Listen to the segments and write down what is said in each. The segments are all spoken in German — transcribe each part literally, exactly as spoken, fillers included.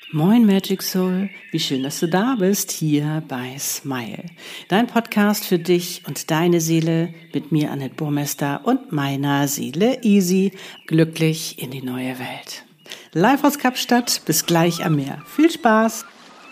Moin Magic Soul, wie schön, dass du da bist, hier bei Smile. Dein Podcast für dich und deine Seele mit mir, Annette Burmester, und meiner Seele Easy, glücklich in die neue Welt. Live aus Kapstadt, bis gleich am Meer. Viel Spaß!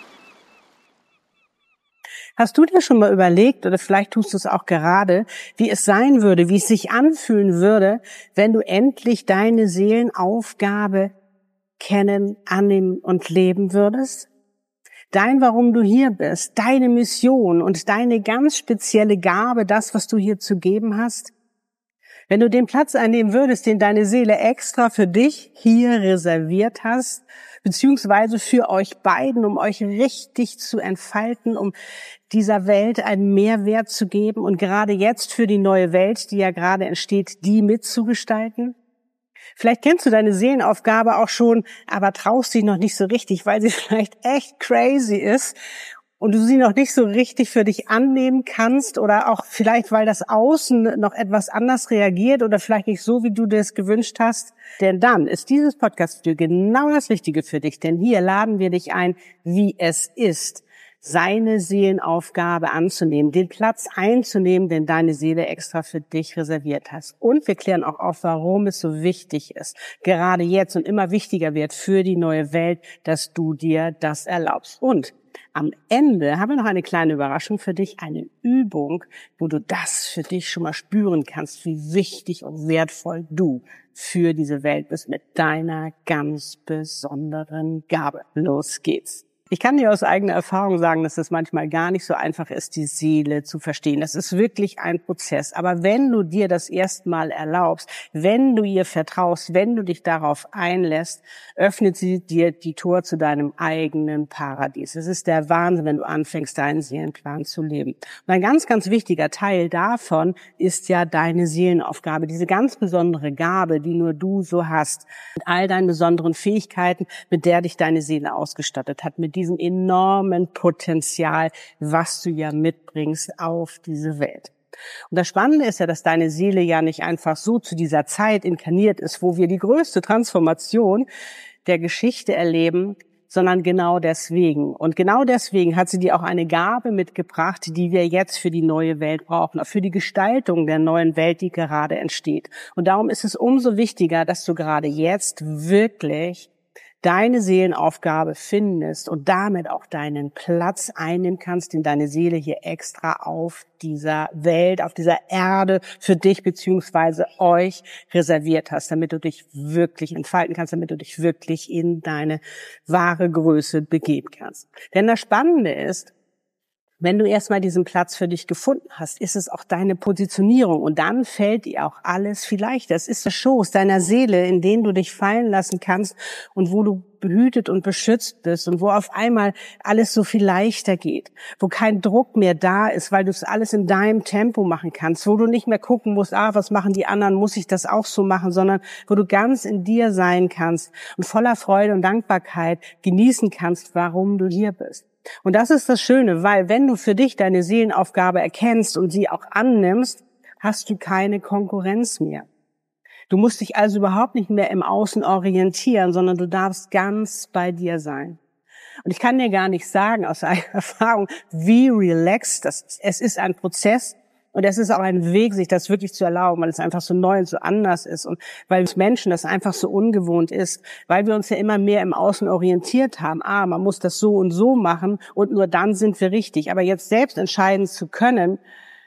Hast du dir schon mal überlegt, oder vielleicht tust du es auch gerade, wie es sein würde, wie es sich anfühlen würde, wenn du endlich deine Seelenaufgabe kennen, annehmen und leben würdest? Dein, warum du hier bist, deine Mission und deine ganz spezielle Gabe, das, was du hier zu geben hast? Wenn du den Platz einnehmen würdest, den deine Seele extra für dich hier reserviert hast, beziehungsweise für euch beiden, um euch richtig zu entfalten, um dieser Welt einen Mehrwert zu geben und gerade jetzt für die neue Welt, die ja gerade entsteht, die mitzugestalten? Vielleicht kennst du deine Seelenaufgabe auch schon, aber traust dich noch nicht so richtig, weil sie vielleicht echt crazy ist und du sie noch nicht so richtig für dich annehmen kannst oder auch vielleicht, weil das Außen noch etwas anders reagiert oder vielleicht nicht so, wie du dir es gewünscht hast. Denn dann ist dieses Podcast-Video genau das Richtige für dich, denn hier laden wir dich ein, wie es ist, seine Seelenaufgabe anzunehmen, den Platz einzunehmen, den deine Seele extra für dich reserviert hast. Und wir klären auch auf, warum es so wichtig ist, gerade jetzt und immer wichtiger wird für die neue Welt, dass du dir das erlaubst. Und am Ende haben wir noch eine kleine Überraschung für dich, eine Übung, wo du das für dich schon mal spüren kannst, wie wichtig und wertvoll du für diese Welt bist mit deiner ganz besonderen Gabe. Los geht's! Ich kann dir aus eigener Erfahrung sagen, dass es manchmal gar nicht so einfach ist, die Seele zu verstehen. Das ist wirklich ein Prozess. Aber wenn du dir das erstmal erlaubst, wenn du ihr vertraust, wenn du dich darauf einlässt, öffnet sie dir die Tür zu deinem eigenen Paradies. Es ist der Wahnsinn, wenn du anfängst, deinen Seelenplan zu leben. Und ein ganz, ganz wichtiger Teil davon ist ja deine Seelenaufgabe, diese ganz besondere Gabe, die nur du so hast, mit all deinen besonderen Fähigkeiten, mit der dich deine Seele ausgestattet hat, mit diesem enormen Potenzial, was du ja mitbringst auf diese Welt. Und das Spannende ist ja, dass deine Seele ja nicht einfach so zu dieser Zeit inkarniert ist, wo wir die größte Transformation der Geschichte erleben, sondern genau deswegen. Und genau deswegen hat sie dir auch eine Gabe mitgebracht, die wir jetzt für die neue Welt brauchen, auch für die Gestaltung der neuen Welt, die gerade entsteht. Und darum ist es umso wichtiger, dass du gerade jetzt wirklich deine Seelenaufgabe findest und damit auch deinen Platz einnehmen kannst, den deine Seele hier extra auf dieser Welt, auf dieser Erde für dich beziehungsweise euch reserviert hast, damit du dich wirklich entfalten kannst, damit du dich wirklich in deine wahre Größe begeben kannst. Denn das Spannende ist, wenn du erstmal diesen Platz für dich gefunden hast, ist es auch deine Positionierung und dann fällt dir auch alles viel leichter. Es ist der Schoß deiner Seele, in den du dich fallen lassen kannst und wo du behütet und beschützt bist und wo auf einmal alles so viel leichter geht, wo kein Druck mehr da ist, weil du es alles in deinem Tempo machen kannst, wo du nicht mehr gucken musst, ah, was machen die anderen, muss ich das auch so machen, sondern wo du ganz in dir sein kannst und voller Freude und Dankbarkeit genießen kannst, warum du hier bist. Und das ist das Schöne, weil wenn du für dich deine Seelenaufgabe erkennst und sie auch annimmst, hast du keine Konkurrenz mehr. Du musst dich also überhaupt nicht mehr im Außen orientieren, sondern du darfst ganz bei dir sein. Und ich kann dir gar nicht sagen aus eigener Erfahrung, wie relaxed das ist. Es ist ein Prozess. Und es ist auch ein Weg, sich das wirklich zu erlauben, weil es einfach so neu und so anders ist und weil uns Menschen das einfach so ungewohnt ist, weil wir uns ja immer mehr im Außen orientiert haben. Ah, man muss das so und so machen und nur dann sind wir richtig. Aber jetzt selbst entscheiden zu können,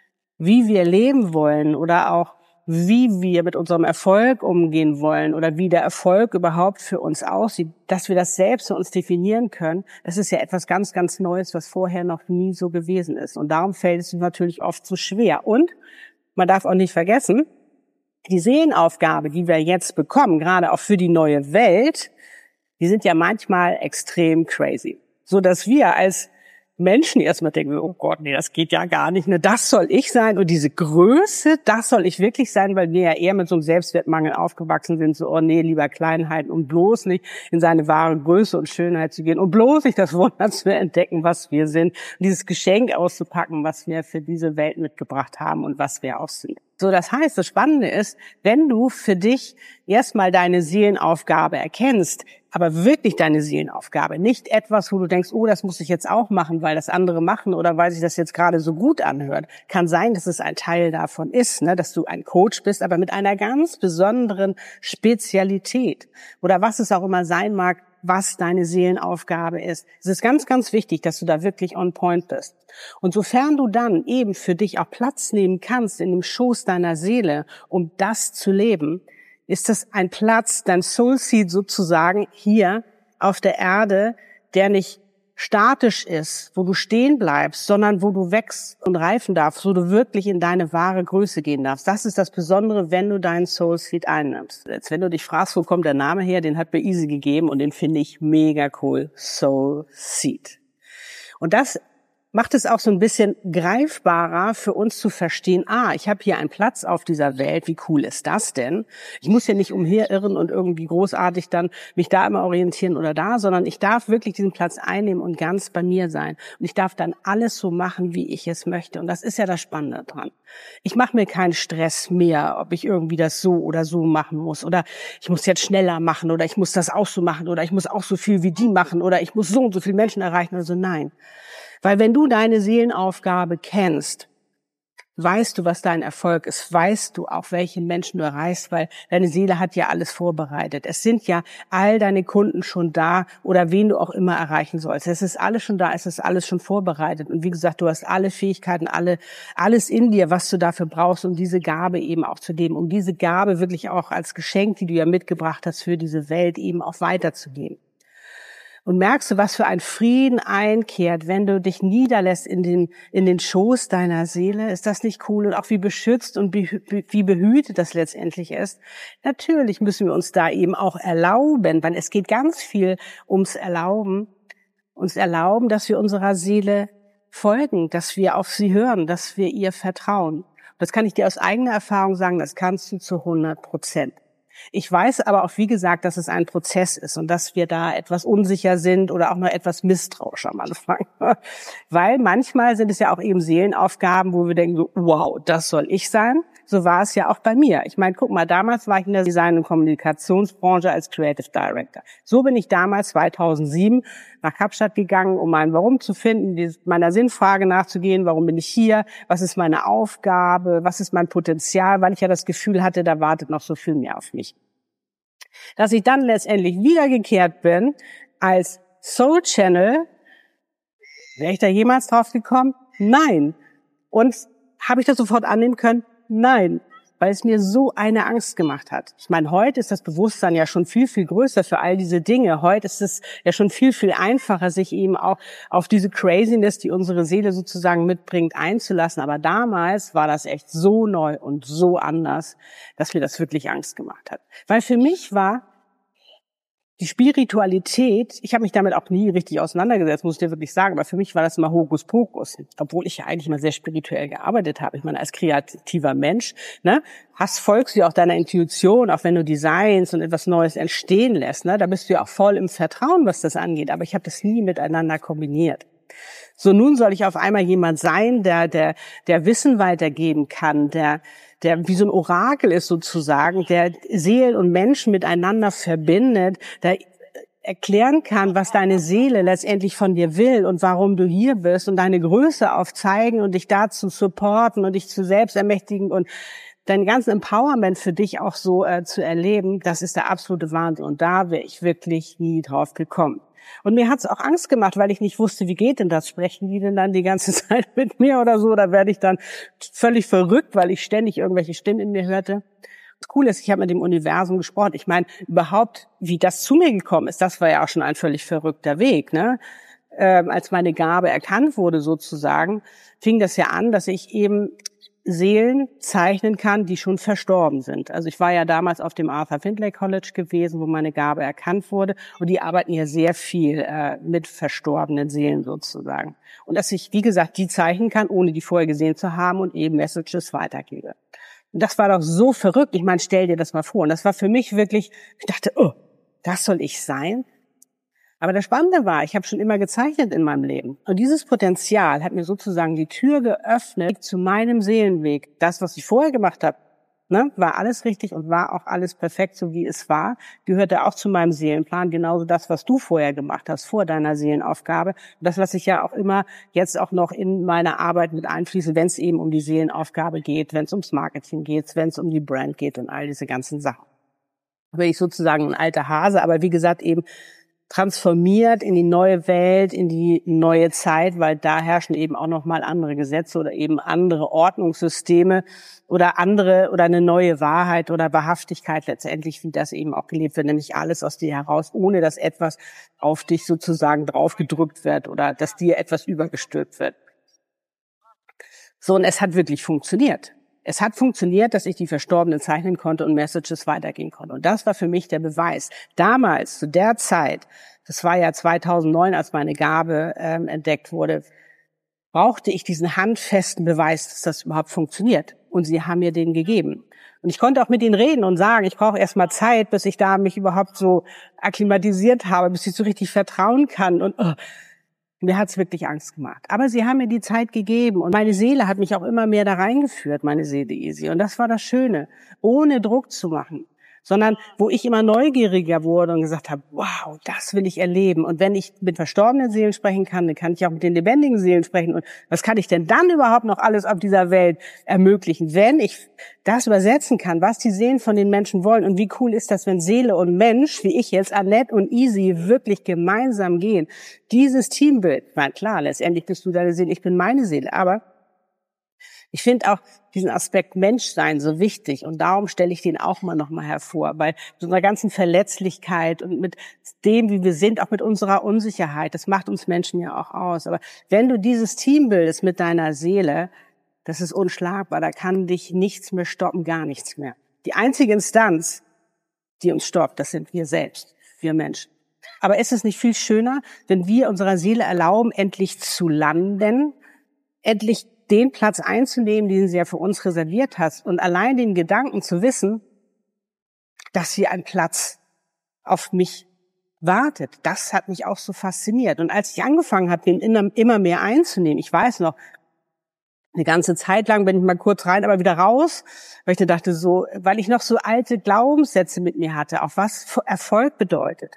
wie wir leben wollen oder auch wie wir mit unserem Erfolg umgehen wollen oder wie der Erfolg überhaupt für uns aussieht, dass wir das selbst für uns definieren können, das ist ja etwas ganz, ganz Neues, was vorher noch nie so gewesen ist. Und darum fällt es uns natürlich oft so schwer. Und man darf auch nicht vergessen, die Seelenaufgabe, die wir jetzt bekommen, gerade auch für die neue Welt, die sind ja manchmal extrem crazy. So dass wir als Menschen erstmal denken, oh Gott, nee, das geht ja gar nicht, ne, das soll ich sein und diese Größe, das soll ich wirklich sein, weil wir ja eher mit so einem Selbstwertmangel aufgewachsen sind, so, oh nee, lieber Kleinheiten und bloß nicht in seine wahre Größe und Schönheit zu gehen und bloß nicht das Wunder zu entdecken, was wir sind und dieses Geschenk auszupacken, was wir für diese Welt mitgebracht haben und was wir auch sind. So, das heißt, das Spannende ist, wenn du für dich erstmal deine Seelenaufgabe erkennst, aber wirklich deine Seelenaufgabe, nicht etwas, wo du denkst, oh, das muss ich jetzt auch machen, weil das andere machen oder weil sich das jetzt gerade so gut anhört. Kann sein, dass es ein Teil davon ist, ne, dass du ein Coach bist, aber mit einer ganz besonderen Spezialität oder was es auch immer sein mag, was deine Seelenaufgabe ist. Es ist ganz, ganz wichtig, dass du da wirklich on point bist. Und sofern du dann eben für dich auch Platz nehmen kannst in dem Schoß deiner Seele, um das zu leben, ist das ein Platz, dein Soul Seat sozusagen hier auf der Erde, der nicht statisch ist, wo du stehen bleibst, sondern wo du wächst und reifen darfst, wo du wirklich in deine wahre Größe gehen darfst. Das ist das Besondere, wenn du deinen Soul Seat einnimmst. Jetzt, wenn du dich fragst, wo kommt der Name her, den hat mir Easy gegeben und den finde ich mega cool. Soul Seat. Und das macht es auch so ein bisschen greifbarer für uns zu verstehen, ah, ich habe hier einen Platz auf dieser Welt, wie cool ist das denn? Ich muss ja nicht umherirren und irgendwie großartig dann mich da immer orientieren oder da, sondern ich darf wirklich diesen Platz einnehmen und ganz bei mir sein. Und ich darf dann alles so machen, wie ich es möchte. Und das ist ja das Spannende dran. Ich mache mir keinen Stress mehr, ob ich irgendwie das so oder so machen muss oder ich muss jetzt schneller machen oder ich muss das auch so machen oder ich muss auch so viel wie die machen oder ich muss so und so viele Menschen erreichen oder so. Nein. Weil wenn du deine Seelenaufgabe kennst, weißt du, was dein Erfolg ist, weißt du auch, welche Menschen du erreichst, weil deine Seele hat ja alles vorbereitet. Es sind ja all deine Kunden schon da oder wen du auch immer erreichen sollst. Es ist alles schon da, es ist alles schon vorbereitet. Und wie gesagt, du hast alle Fähigkeiten, alle, alles in dir, was du dafür brauchst, um diese Gabe eben auch zu leben, um diese Gabe wirklich auch als Geschenk, die du ja mitgebracht hast, für diese Welt eben auch weiterzugeben. Und merkst du, was für ein Frieden einkehrt, wenn du dich niederlässt in den, in den Schoß deiner Seele? Ist das nicht cool? Und auch wie beschützt und wie behütet das letztendlich ist? Natürlich müssen wir uns da eben auch erlauben, weil es geht ganz viel ums Erlauben. Uns erlauben, dass wir unserer Seele folgen, dass wir auf sie hören, dass wir ihr vertrauen. Das kann ich dir aus eigener Erfahrung sagen, das kannst du zu hundert Prozent. Ich weiß aber auch, wie gesagt, dass es ein Prozess ist und dass wir da etwas unsicher sind oder auch noch etwas misstrauisch am Anfang. Weil manchmal sind es ja auch eben Seelenaufgaben, wo wir denken so, wow, das soll ich sein. So war es ja auch bei mir. Ich meine, guck mal, damals war ich in der Design- und Kommunikationsbranche als Creative Director. So bin ich damals zweitausendsieben nach Kapstadt gegangen, um mein Warum zu finden, meiner Sinnfrage nachzugehen. Warum bin ich hier? Was ist meine Aufgabe? Was ist mein Potenzial? Weil ich ja das Gefühl hatte, da wartet noch so viel mehr auf mich. Dass ich dann letztendlich wiedergekehrt bin als Soul Channel, wäre ich da jemals drauf gekommen? Nein. Und habe ich das sofort annehmen können? Nein, weil es mir so eine Angst gemacht hat. Ich meine, heute ist das Bewusstsein ja schon viel, viel größer für all diese Dinge. Heute ist es ja schon viel, viel einfacher, sich eben auch auf diese Craziness, die unsere Seele sozusagen mitbringt, einzulassen. Aber damals war das echt so neu und so anders, dass mir das wirklich Angst gemacht hat. Weil für mich war die Spiritualität, ich habe mich damit auch nie richtig auseinandergesetzt, muss ich dir wirklich sagen, aber für mich war das immer Hokuspokus, obwohl ich ja eigentlich mal sehr spirituell gearbeitet habe. Ich meine, als kreativer Mensch, ne, hast, folgst du ja auch deiner Intuition, auch wenn du Designs und etwas Neues entstehen lässt, ne, da bist du ja auch voll im Vertrauen, was das angeht, aber ich habe das nie miteinander kombiniert. So, nun soll ich auf einmal jemand sein, der der der Wissen weitergeben kann, der der wie so ein Orakel ist sozusagen, der Seelen und Menschen miteinander verbindet, der erklären kann, was deine Seele letztendlich von dir will und warum du hier bist und deine Größe aufzeigen und dich dazu supporten und dich zu selbst ermächtigen und dein ganzen Empowerment für dich auch so äh, zu erleben, das ist der absolute Wahnsinn. Und da wäre ich wirklich nie drauf gekommen. Und mir hat's auch Angst gemacht, weil ich nicht wusste, wie geht denn das? Sprechen die denn dann die ganze Zeit mit mir oder so? Da werde ich dann völlig verrückt, weil ich ständig irgendwelche Stimmen in mir hörte. Das Coole ist, ich habe mit dem Universum gesprochen. Ich meine, überhaupt, wie das zu mir gekommen ist, das war ja auch schon ein völlig verrückter Weg, ne? Ähm, als meine Gabe erkannt wurde sozusagen, fing das ja an, dass ich eben Seelen zeichnen kann, die schon verstorben sind. Also ich war ja damals auf dem Arthur Findlay College gewesen, wo meine Gabe erkannt wurde. Und die arbeiten ja sehr viel äh, mit verstorbenen Seelen sozusagen. Und dass ich, wie gesagt, die zeichnen kann, ohne die vorher gesehen zu haben und eben Messages weitergebe. Und das war doch so verrückt. Ich meine, stell dir das mal vor. Und das war für mich wirklich, ich dachte, oh, das soll ich sein? Aber das Spannende war, ich habe schon immer gezeichnet in meinem Leben. Und dieses Potenzial hat mir sozusagen die Tür geöffnet zu meinem Seelenweg. Das, was ich vorher gemacht habe, ne, war alles richtig und war auch alles perfekt, so wie es war. Gehörte auch zu meinem Seelenplan. Genauso das, was du vorher gemacht hast, vor deiner Seelenaufgabe. Und das lasse ich ja auch immer jetzt auch noch in meine Arbeit mit einfließen, wenn es eben um die Seelenaufgabe geht, wenn es ums Marketing geht, wenn es um die Brand geht und all diese ganzen Sachen. Da bin ich sozusagen ein alter Hase, aber wie gesagt eben transformiert in die neue Welt, in die neue Zeit, weil da herrschen eben auch noch mal andere Gesetze oder eben andere Ordnungssysteme oder andere oder eine neue Wahrheit oder Wahrhaftigkeit letztendlich, wie das eben auch gelebt wird, nämlich alles aus dir heraus, ohne dass etwas auf dich sozusagen draufgedrückt wird oder dass dir etwas übergestülpt wird. So, und es hat wirklich funktioniert. Es hat funktioniert, dass ich die Verstorbenen zeichnen konnte und Messages weitergehen konnte. Und das war für mich der Beweis. Damals, zu der Zeit, das war ja zweitausendneun, als meine Gabe ähm, entdeckt wurde, brauchte ich diesen handfesten Beweis, dass das überhaupt funktioniert. Und sie haben mir den gegeben. Und ich konnte auch mit ihnen reden und sagen, ich brauche erst mal Zeit, bis ich da mich überhaupt so akklimatisiert habe, bis ich so richtig vertrauen kann. Und oh, mir hat's wirklich Angst gemacht. Aber sie haben mir die Zeit gegeben und meine Seele hat mich auch immer mehr da reingeführt, meine Seele Easy. Und das war das Schöne, ohne Druck zu machen, sondern wo ich immer neugieriger wurde und gesagt habe, wow, das will ich erleben. Und wenn ich mit verstorbenen Seelen sprechen kann, dann kann ich auch mit den lebendigen Seelen sprechen. Und was kann ich denn dann überhaupt noch alles auf dieser Welt ermöglichen, wenn ich das übersetzen kann, was die Seelen von den Menschen wollen? Und wie cool ist das, wenn Seele und Mensch, wie ich jetzt, Annette und Easy, wirklich gemeinsam gehen? Dieses Teambild, na klar, letztendlich bist du deine Seele, ich bin meine Seele, aber ich finde auch diesen Aspekt Menschsein so wichtig und darum stelle ich den auch mal nochmal hervor, bei so einer ganzen Verletzlichkeit und mit dem, wie wir sind, auch mit unserer Unsicherheit, das macht uns Menschen ja auch aus. Aber wenn du dieses Team bildest mit deiner Seele, das ist unschlagbar, da kann dich nichts mehr stoppen, gar nichts mehr. Die einzige Instanz, die uns stoppt, das sind wir selbst, wir Menschen. Aber ist es nicht viel schöner, wenn wir unserer Seele erlauben, endlich zu landen, endlich den Platz einzunehmen, den sie ja für uns reserviert hat und allein den Gedanken zu wissen, dass hier ein Platz auf mich wartet, das hat mich auch so fasziniert. Und als ich angefangen habe, den immer mehr einzunehmen, ich weiß noch, eine ganze Zeit lang bin ich mal kurz rein, aber wieder raus, weil ich dann dachte so, weil ich noch so alte Glaubenssätze mit mir hatte, auf was Erfolg bedeutet.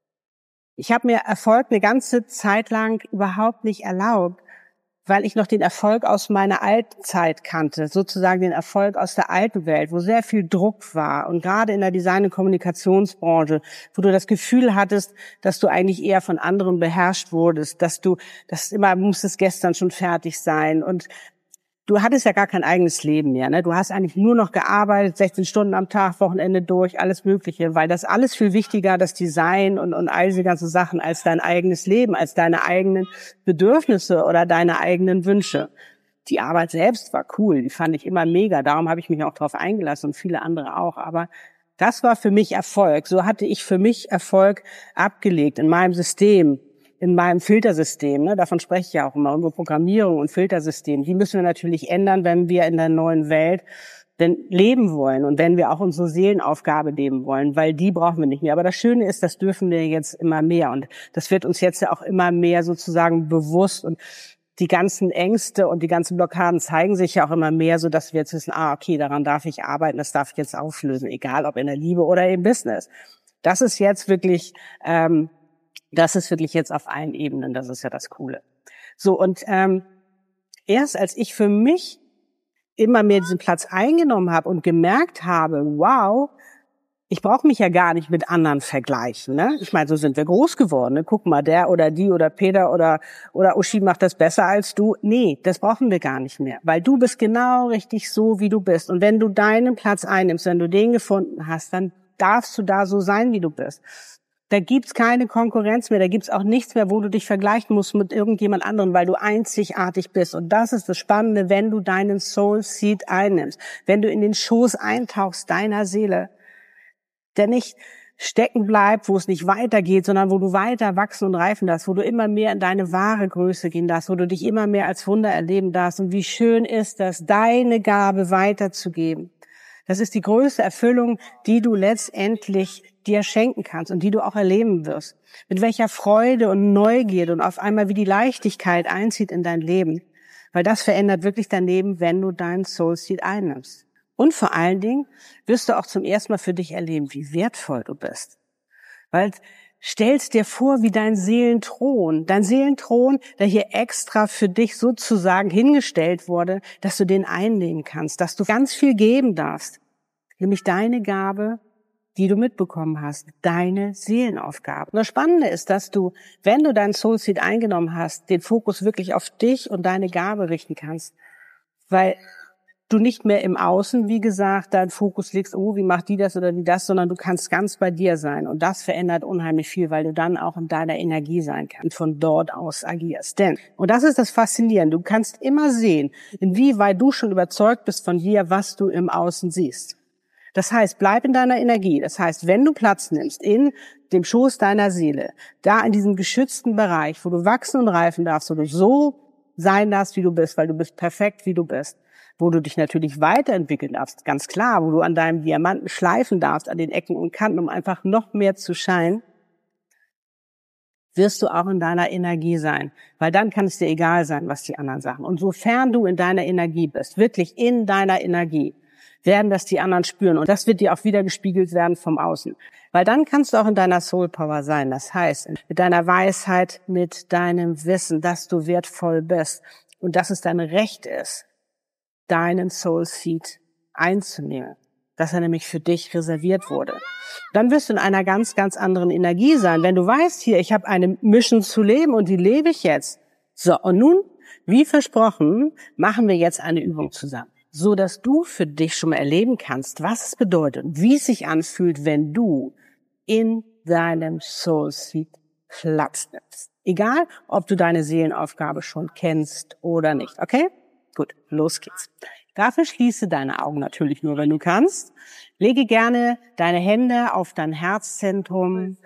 Ich habe mir Erfolg eine ganze Zeit lang überhaupt nicht erlaubt, weil ich noch den Erfolg aus meiner alten Zeit kannte, sozusagen den Erfolg aus der alten Welt, wo sehr viel Druck war und gerade in der Design- und Kommunikationsbranche, wo du das Gefühl hattest, dass du eigentlich eher von anderen beherrscht wurdest, dass du, das immer musstest gestern schon fertig sein und du hattest ja gar kein eigenes Leben mehr, ne? Du hast eigentlich nur noch gearbeitet, sechzehn Stunden am Tag, Wochenende durch, alles Mögliche, weil das alles viel wichtiger, das Design und, und all diese ganzen Sachen, als dein eigenes Leben, als deine eigenen Bedürfnisse oder deine eigenen Wünsche. Die Arbeit selbst war cool, die fand ich immer mega, darum habe ich mich auch drauf eingelassen und viele andere auch, aber das war für mich Erfolg. So hatte ich für mich Erfolg abgelegt in meinem System, in meinem Filtersystem, ne, davon spreche ich ja auch immer, unsere Programmierung und Filtersystem, die müssen wir natürlich ändern, wenn wir in der neuen Welt denn leben wollen und wenn wir auch unsere Seelenaufgabe leben wollen, weil die brauchen wir nicht mehr. Aber das Schöne ist, das dürfen wir jetzt immer mehr und das wird uns jetzt ja auch immer mehr sozusagen bewusst und die ganzen Ängste und die ganzen Blockaden zeigen sich ja auch immer mehr, so dass wir jetzt wissen, ah, okay, daran darf ich arbeiten, das darf ich jetzt auflösen, egal ob in der Liebe oder im Business. Das ist jetzt wirklich ähm, Das ist wirklich jetzt auf allen Ebenen, das ist ja das Coole. So, und ähm, erst als ich für mich immer mehr diesen Platz eingenommen habe und gemerkt habe, wow, ich brauche mich ja gar nicht mit anderen vergleichen. Ne? Ich meine, so sind wir groß geworden. Ne? Guck mal, der oder die oder Peter oder oder Uschi macht das besser als du. Nee, das brauchen wir gar nicht mehr, weil du bist genau richtig so, wie du bist. Und wenn du deinen Platz einnimmst, wenn du den gefunden hast, dann darfst du da so sein, wie du bist. Da gibt's keine Konkurrenz mehr, da gibt's auch nichts mehr, wo du dich vergleichen musst mit irgendjemand anderem, weil du einzigartig bist. Und das ist das Spannende, wenn du deinen Soul Seed einnimmst, wenn du in den Schoß eintauchst deiner Seele, der nicht stecken bleibt, wo es nicht weitergeht, sondern wo du weiter wachsen und reifen darfst, wo du immer mehr in deine wahre Größe gehen darfst, wo du dich immer mehr als Wunder erleben darfst. Und wie schön ist das, deine Gabe weiterzugeben. Das ist die größte Erfüllung, die du letztendlich dir schenken kannst und die du auch erleben wirst. Mit welcher Freude und Neugierde und auf einmal wie die Leichtigkeit einzieht in dein Leben. Weil das verändert wirklich dein Leben, wenn du deinen Soul Seed einnimmst. Und vor allen Dingen wirst du auch zum ersten Mal für dich erleben, wie wertvoll du bist. Weil stellst dir vor, wie dein Seelenthron, dein Seelenthron, der hier extra für dich sozusagen hingestellt wurde, dass du den einnehmen kannst, dass du ganz viel geben darfst. Nämlich deine Gabe, die du mitbekommen hast, deine Seelenaufgabe. Und das Spannende ist, dass du, wenn du dein Soul Seed eingenommen hast, den Fokus wirklich auf dich und deine Gabe richten kannst. Weil du nicht mehr im Außen, wie gesagt, deinen Fokus legst, oh, wie macht die das oder die das, sondern du kannst ganz bei dir sein. Und das verändert unheimlich viel, weil du dann auch in deiner Energie sein kannst und von dort aus agierst. Denn, und das ist das Faszinierende, du kannst immer sehen, inwieweit du schon überzeugt bist von dir, was du im Außen siehst. Das heißt, bleib in deiner Energie. Das heißt, wenn du Platz nimmst in dem Schoß deiner Seele, da in diesem geschützten Bereich, wo du wachsen und reifen darfst, wo du so sein darfst, wie du bist, weil du bist perfekt, wie du bist, wo du dich natürlich weiterentwickeln darfst, ganz klar, wo du an deinem Diamanten schleifen darfst, an den Ecken und Kanten, um einfach noch mehr zu scheinen, wirst du auch in deiner Energie sein, weil dann kann es dir egal sein, was die anderen sagen. Und sofern du in deiner Energie bist, wirklich in deiner Energie, werden das die anderen spüren. Und das wird dir auch wieder gespiegelt werden vom Außen. Weil dann kannst du auch in deiner Soul Power sein. Das heißt, mit deiner Weisheit, mit deinem Wissen, dass du wertvoll bist und dass es dein Recht ist, deinen Soul Seed einzunehmen. Dass er nämlich für dich reserviert wurde. Dann wirst du in einer ganz, ganz anderen Energie sein. Wenn du weißt, hier, ich habe eine Mission zu leben und die lebe ich jetzt. So, und nun, wie versprochen, machen wir jetzt eine Übung zusammen. So dass du für dich schon mal erleben kannst, was es bedeutet und wie es sich anfühlt, wenn du in deinem Soul Seed Platz nimmst. Egal, ob du deine Seelenaufgabe schon kennst oder nicht. Okay? Gut, los geht's. Dafür schließe deine Augen natürlich nur, wenn du kannst. Lege gerne deine Hände auf dein Herzzentrum.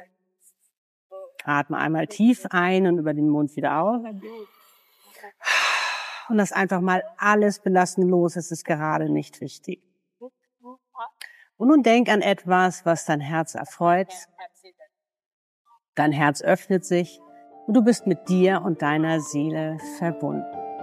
Atme einmal tief ein und über den Mund wieder aus. Und lass einfach mal alles belassen los, es ist gerade nicht wichtig. Und nun denk an etwas, was dein Herz erfreut. Dein Herz öffnet sich und du bist mit dir und deiner Seele verbunden.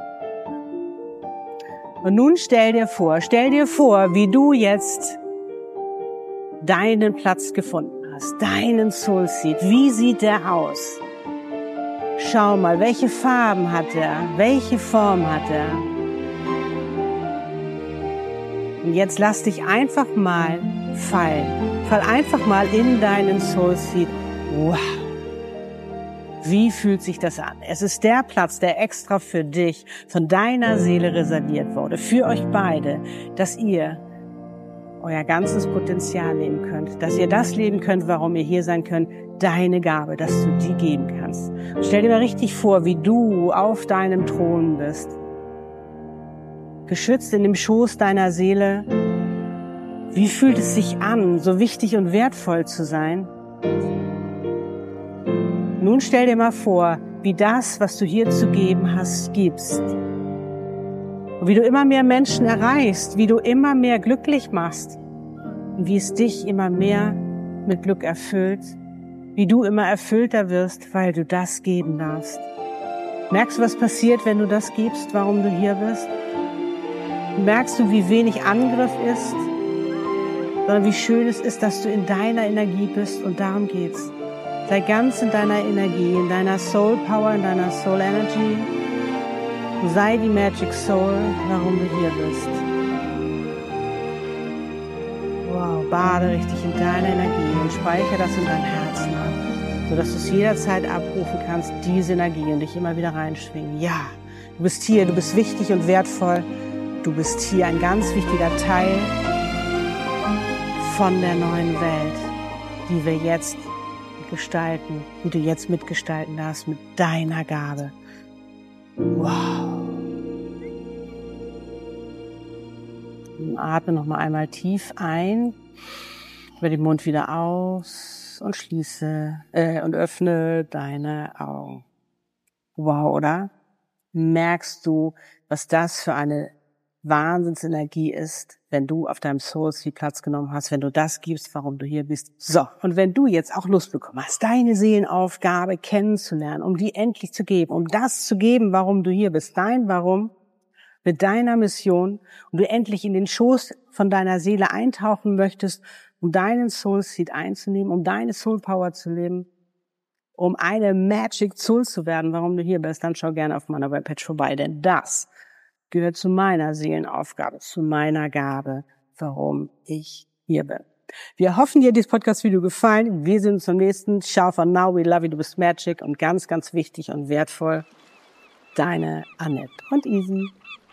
Und nun stell dir vor, stell dir vor, wie du jetzt deinen Platz gefunden hast, deinen Soul Seed. Wie sieht der aus? Schau mal, welche Farben hat er? Welche Form hat er? Und jetzt lass dich einfach mal fallen. Fall einfach mal in deinen Soul Seed. Wow! Wie fühlt sich das an? Es ist der Platz, der extra für dich, von deiner Seele reserviert wurde. Für euch beide, dass ihr euer ganzes Potenzial leben könnt. Dass ihr das leben könnt, warum ihr hier sein könnt. Deine Gabe, dass du die geben kannst. Und stell dir mal richtig vor, wie du auf deinem Thron bist. Geschützt in dem Schoß deiner Seele. Wie fühlt es sich an, so wichtig und wertvoll zu sein? Nun stell dir mal vor, wie das, was du hier zu geben hast, gibst. Und wie du immer mehr Menschen erreichst, wie du immer mehr glücklich machst. Und wie es dich immer mehr mit Glück erfüllt. Wie du immer erfüllter wirst, weil du das geben darfst. Merkst du, was passiert, wenn du das gibst, warum du hier bist? Merkst du, wie wenig Angriff ist, sondern wie schön es ist, dass du in deiner Energie bist und darum geht's. Sei ganz in deiner Energie, in deiner Soul Power, in deiner Soul Energy. Sei die Magic Soul, warum du hier bist. Wow, bade richtig in deiner Energie und speichere das in dein Herzen ab, sodass du es jederzeit abrufen kannst, diese Energie und dich immer wieder reinschwingen. Ja, du bist hier, du bist wichtig und wertvoll. Du bist hier ein ganz wichtiger Teil von der neuen Welt, die wir jetzt gestalten, die du jetzt mitgestalten darfst mit deiner Gabe. Wow. Und atme noch mal einmal tief ein, über den Mund wieder aus und schließe äh, und öffne deine Augen. Wow, oder? Merkst du, was das für eine Wahnsinnsenergie ist, wenn du auf deinem Soul Seat Platz genommen hast, wenn du das gibst, warum du hier bist. So, und wenn du jetzt auch Lust bekommen hast, deine Seelenaufgabe kennenzulernen, um die endlich zu geben, um das zu geben, warum du hier bist, dein Warum, mit deiner Mission, und du endlich in den Schoß von deiner Seele eintauchen möchtest, um deinen Soul Seat einzunehmen, um deine Soul Power zu leben, um eine Magic Soul zu werden, warum du hier bist, dann schau gerne auf meiner Webpage vorbei, denn das gehört zu meiner Seelenaufgabe, zu meiner Gabe, warum ich hier bin. Wir hoffen, dir hat dieses Podcast-Video gefallen. Wir sehen uns zum nächsten. Ciao for now, we love you, du bist Magic, und ganz, ganz wichtig und wertvoll, deine Annette und Easy.